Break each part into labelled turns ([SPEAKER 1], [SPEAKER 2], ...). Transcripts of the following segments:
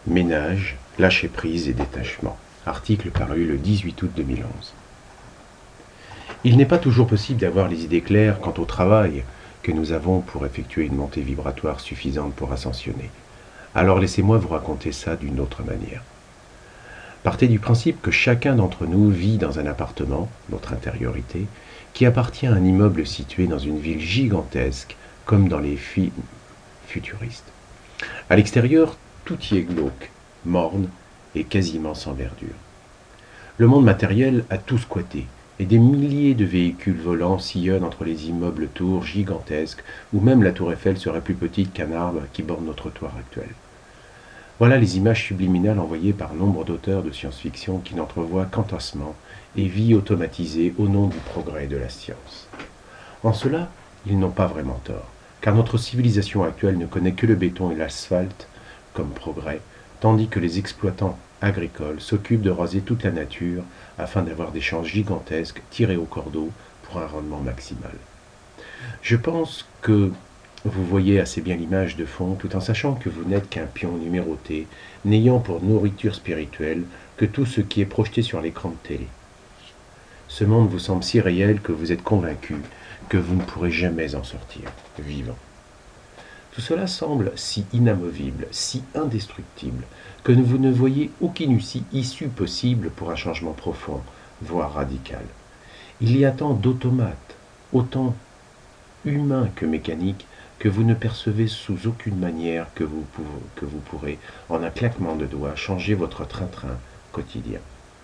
[SPEAKER 1] Ménage, lâcher-prise et détachement. Article paru le 18 août 2011. Il n'est pas toujours possible d'avoir les idées claires quant au travail que nous avons pour effectuer une montée vibratoire suffisante pour ascensionner. Alors laissez-moi vous raconter ça d'une autre manière. Partez du principe que chacun d'entre nous vit dans un appartement, notre intériorité, qui appartient à un immeuble situé dans une ville gigantesque, comme dans les films futuristes. À l'extérieur, tout y est glauque, morne et quasiment sans verdure. Le monde matériel a tout squatté, et des milliers de véhicules volants sillonnent entre les immeubles tours gigantesques, où même la tour Eiffel serait plus petite qu'un arbre qui borde notre trottoir actuel. Voilà les images subliminales envoyées par nombre d'auteurs de science-fiction qui n'entrevoient qu'entassement et vie automatisée au nom du progrès et de la science. En cela, ils n'ont pas vraiment tort, car notre civilisation actuelle ne connaît que le béton et l'asphalte comme progrès, tandis que les exploitants agricoles s'occupent de raser toute la nature afin d'avoir des champs gigantesques tirés au cordeau pour un rendement maximal. Je pense que vous voyez assez bien l'image de fond, tout en sachant que vous n'êtes qu'un pion numéroté, n'ayant pour nourriture spirituelle que tout ce qui est projeté sur l'écran de télé. Ce monde vous semble si réel que vous êtes convaincu que vous ne pourrez jamais en sortir, vivant. Tout cela semble si inamovible, si indestructible, que vous ne voyez aucune issue possible pour un changement profond, voire radical. Il y a tant d'automates, autant humains que mécaniques, que vous ne percevez sous aucune manière que vous pourrez, en un claquement de doigts, changer votre train-train quotidien.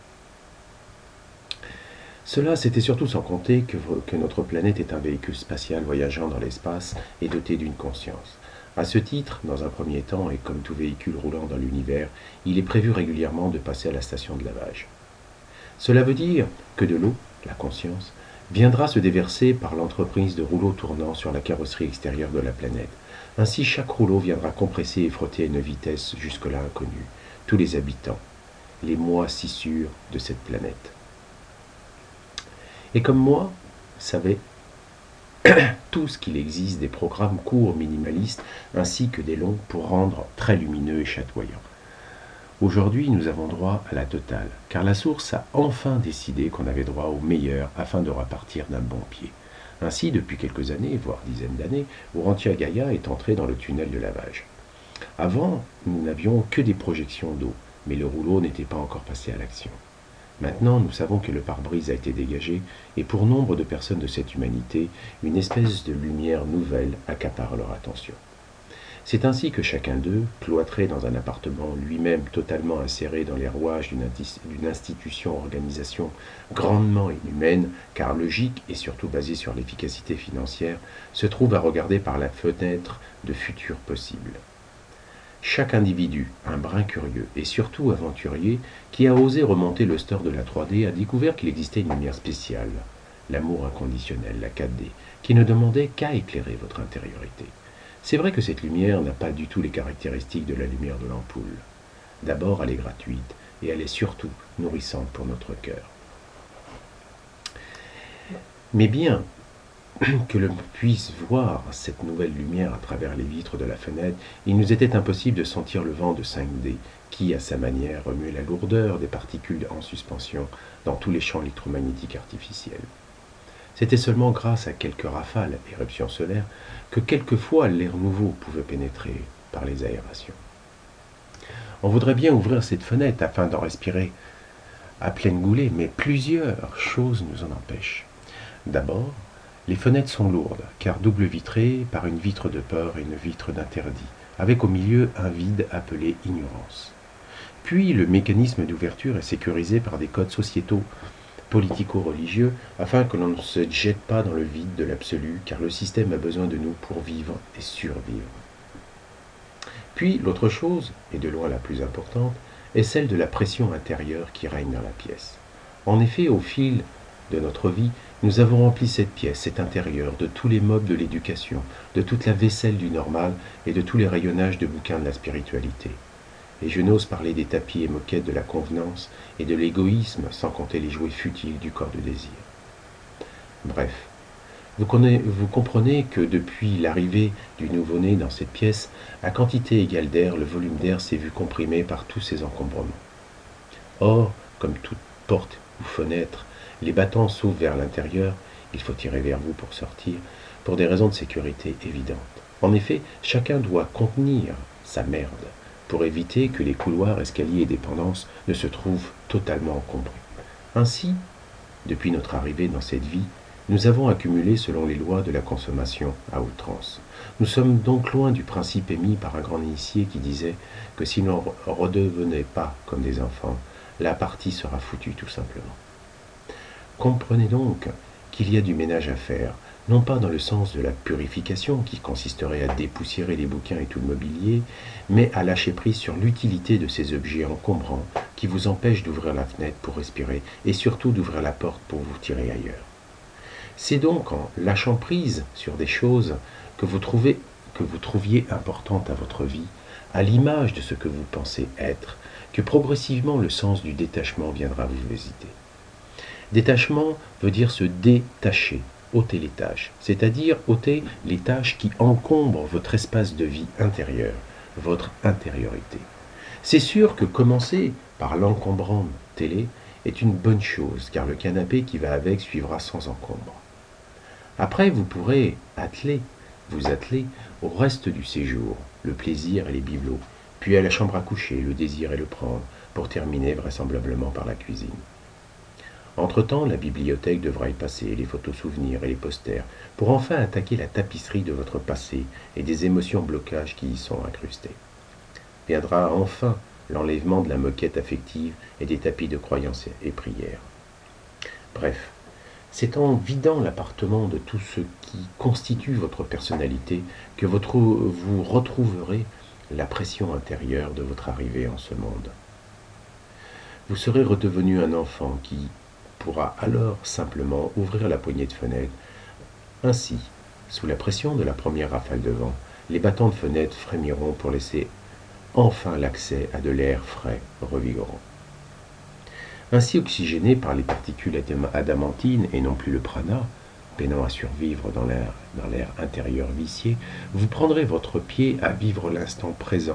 [SPEAKER 1] Cela, c'était surtout sans compter que notre planète est un véhicule spatial voyageant dans l'espace et doté d'une conscience. À ce titre, dans un premier temps, et comme tout véhicule roulant dans l'univers, il est prévu régulièrement de passer à la station de lavage. Cela veut dire que de l'eau, la conscience, viendra se déverser par l'entreprise de rouleaux tournants sur la carrosserie extérieure de la planète. Ainsi, chaque rouleau viendra compresser et frotter à une vitesse jusque-là inconnue tous les habitants, les moi si sûrs de cette planète. Et comme moi, savez tous qu'il existe des programmes courts minimalistes ainsi que des longs pour rendre très lumineux et chatoyants. Aujourd'hui, nous avons droit à la totale, car la source a enfin décidé qu'on avait droit au meilleur afin de repartir d'un bon pied. Ainsi, depuis quelques années, voire dizaines d'années, Urantia Gaia est entré dans le tunnel de lavage. Avant, nous n'avions que des projections d'eau, mais le rouleau n'était pas encore passé à l'action. Maintenant, nous savons que le pare-brise a été dégagé, et pour nombre de personnes de cette humanité, une espèce de lumière nouvelle accapare leur attention. C'est ainsi que chacun d'eux, cloîtré dans un appartement, lui-même totalement inséré dans les rouages d'une institution-organisation grandement inhumaine, car logique et surtout basée sur l'efficacité financière, se trouve à regarder par la fenêtre de futurs possibles. Chaque individu, un brin curieux et surtout aventurier, qui a osé remonter le store de la 3D, a découvert qu'il existait une lumière spéciale, l'amour inconditionnel, la 4D, qui ne demandait qu'à éclairer votre intériorité. C'est vrai que cette lumière n'a pas du tout les caractéristiques de la lumière de l'ampoule. D'abord, elle est gratuite et elle est surtout nourrissante pour notre cœur. Mais bien que l'on puisse voir cette nouvelle lumière à travers les vitres de la fenêtre, il nous était impossible de sentir le vent de 5D qui, à sa manière, remuait la lourdeur des particules en suspension dans tous les champs électromagnétiques artificiels. C'était seulement grâce à quelques rafales, éruptions solaires, que quelquefois l'air nouveau pouvait pénétrer par les aérations. On voudrait bien ouvrir cette fenêtre afin d'en respirer à pleine goulée, mais plusieurs choses nous en empêchent. D'abord, les fenêtres sont lourdes, car double vitrées par une vitre de peur et une vitre d'interdit, avec au milieu un vide appelé ignorance. Puis, le mécanisme d'ouverture est sécurisé par des codes sociétaux politico-religieux, afin que l'on ne se jette pas dans le vide de l'absolu, car le système a besoin de nous pour vivre et survivre. Puis, l'autre chose, et de loin la plus importante, est celle de la pression intérieure qui règne dans la pièce. En effet, au fil de notre vie, nous avons rempli cette pièce, cet intérieur, de tous les modes de l'éducation, de toute la vaisselle du normal et de tous les rayonnages de bouquins de la spiritualité. Et je n'ose parler des tapis et moquettes de la convenance et de l'égoïsme, sans compter les jouets futiles du corps de désir. Bref, Vous comprenez que depuis l'arrivée du nouveau-né dans cette pièce, à quantité égale d'air, le volume d'air s'est vu comprimé par tous ces encombrements. Or, comme toute porte ou fenêtre, les battants s'ouvrent vers l'intérieur, il faut tirer vers vous pour sortir, pour des raisons de sécurité évidentes. En effet, chacun doit contenir sa merde pour éviter que les couloirs, escaliers et dépendances ne se trouvent totalement encombrés. Ainsi, depuis notre arrivée dans cette vie, nous avons accumulé selon les lois de la consommation à outrance. Nous sommes donc loin du principe émis par un grand initié qui disait que si l'on ne redevenait pas comme des enfants, la partie sera foutue tout simplement. Comprenez donc qu'il y a du ménage à faire, non pas dans le sens de la purification qui consisterait à dépoussiérer les bouquins et tout le mobilier, mais à lâcher prise sur l'utilité de ces objets encombrants qui vous empêchent d'ouvrir la fenêtre pour respirer et surtout d'ouvrir la porte pour vous tirer ailleurs. C'est donc en lâchant prise sur des choses que vous trouviez importantes à votre vie, à l'image de ce que vous pensez être, que progressivement le sens du détachement viendra vous visiter. Détachement veut dire se détacher, ôter les tâches, c'est-à-dire ôter les tâches qui encombrent votre espace de vie intérieur, votre intériorité. C'est sûr que commencer par l'encombrante télé est une bonne chose, car le canapé qui va avec suivra sans encombre. Après, vous pourrez vous atteler au reste du séjour, le plaisir et les bibelots, puis à la chambre à coucher, le désir et le prendre, pour terminer vraisemblablement par la cuisine. Entre-temps, la bibliothèque devra y passer, les photos souvenirs et les posters, pour enfin attaquer la tapisserie de votre passé et des émotions blocages qui y sont incrustées. Viendra enfin l'enlèvement de la moquette affective et des tapis de croyances et prières. Bref, c'est en vidant l'appartement de tout ce qui constitue votre personnalité que vous retrouverez la pression intérieure de votre arrivée en ce monde. Vous serez redevenu un enfant qui pourra alors simplement ouvrir la poignée de fenêtre. Ainsi, sous la pression de la première rafale de vent, les battants de fenêtre frémiront pour laisser enfin l'accès à de l'air frais, revigorant. Ainsi oxygéné par les particules adamantines et non plus le prana, peinant à survivre dans l'air intérieur vicié, vous prendrez votre pied à vivre l'instant présent,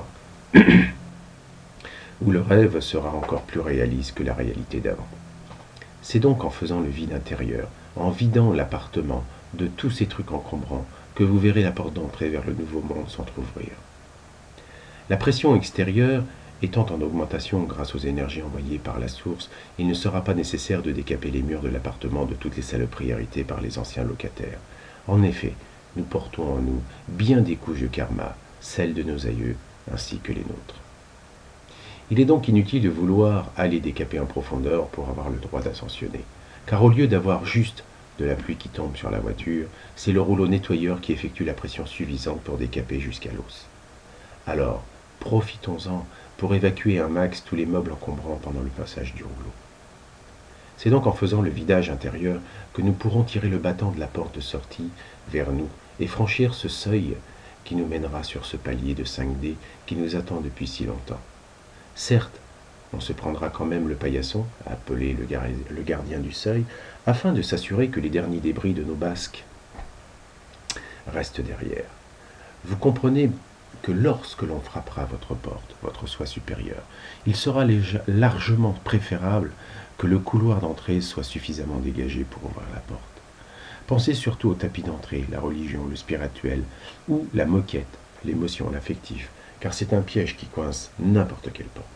[SPEAKER 1] où le rêve sera encore plus réaliste que la réalité d'avant. C'est donc en faisant le vide intérieur, en vidant l'appartement de tous ces trucs encombrants, que vous verrez la porte d'entrée vers le nouveau monde s'entr'ouvrir. La pression extérieure étant en augmentation grâce aux énergies envoyées par la source, il ne sera pas nécessaire de décaper les murs de l'appartement de toutes les saloperies héritées par les anciens locataires. En effet, nous portons en nous bien des couches de karma, celles de nos aïeux ainsi que les nôtres. Il est donc inutile de vouloir aller décaper en profondeur pour avoir le droit d'ascensionner, car au lieu d'avoir juste de la pluie qui tombe sur la voiture, c'est le rouleau nettoyeur qui effectue la pression suffisante pour décaper jusqu'à l'os. Alors, profitons-en pour évacuer un max tous les meubles encombrants pendant le passage du rouleau. C'est donc en faisant le vidage intérieur que nous pourrons tirer le battant de la porte de sortie vers nous et franchir ce seuil qui nous mènera sur ce palier de 5D qui nous attend depuis si longtemps. Certes, on se prendra quand même le paillasson, appelé le gardien du seuil, afin de s'assurer que les derniers débris de nos basques restent derrière. Vous comprenez que lorsque l'on frappera votre porte, votre soi supérieur, il sera largement préférable que le couloir d'entrée soit suffisamment dégagé pour ouvrir la porte. Pensez surtout au tapis d'entrée, la religion, le spirituel, ou la moquette, l'émotion, l'affectif, car c'est un piège qui coince n'importe quelle porte.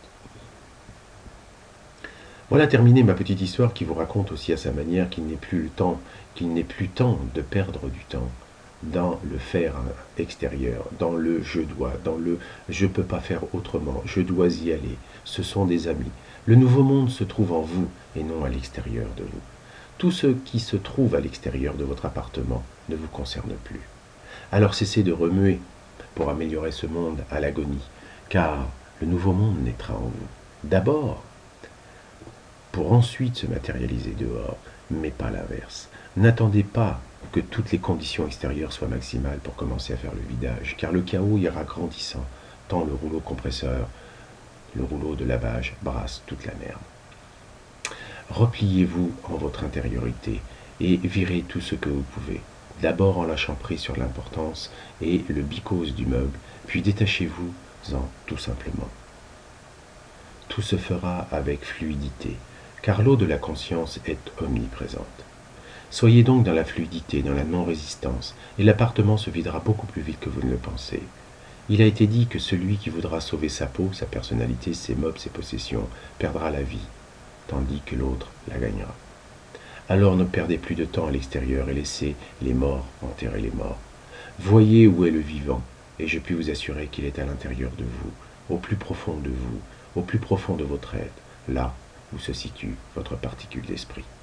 [SPEAKER 1] Voilà terminée ma petite histoire qui vous raconte aussi à sa manière qu'il n'est plus temps de perdre du temps dans le faire extérieur, dans le je dois, dans le je peux pas faire autrement, je dois y aller, ce sont des amis. Le nouveau monde se trouve en vous et non à l'extérieur de vous. Tout ce qui se trouve à l'extérieur de votre appartement ne vous concerne plus. Alors cessez de remuer pour améliorer ce monde à l'agonie, car le nouveau monde naîtra en vous. D'abord, pour ensuite se matérialiser dehors, mais pas l'inverse. N'attendez pas que toutes les conditions extérieures soient maximales pour commencer à faire le vidage, car le chaos ira grandissant, tant le rouleau compresseur, le rouleau de lavage brasse toute la merde. Repliez-vous en votre intériorité et virez tout ce que vous pouvez. d'abord en lâchant prise sur l'importance et le bicose du meuble, puis détachez-vous-en tout simplement. Tout se fera avec fluidité, car l'eau de la conscience est omniprésente. Soyez donc dans la fluidité, dans la non-résistance, et l'appartement se videra beaucoup plus vite que vous ne le pensez. Il a été dit que celui qui voudra sauver sa peau, sa personnalité, ses meubles, ses possessions, perdra la vie, tandis que l'autre la gagnera. Alors ne perdez plus de temps à l'extérieur et laissez les morts enterrer les morts. Voyez où est le vivant, et je puis vous assurer qu'il est à l'intérieur de vous, au plus profond de vous, au plus profond de votre être, là où se situe votre particule d'esprit.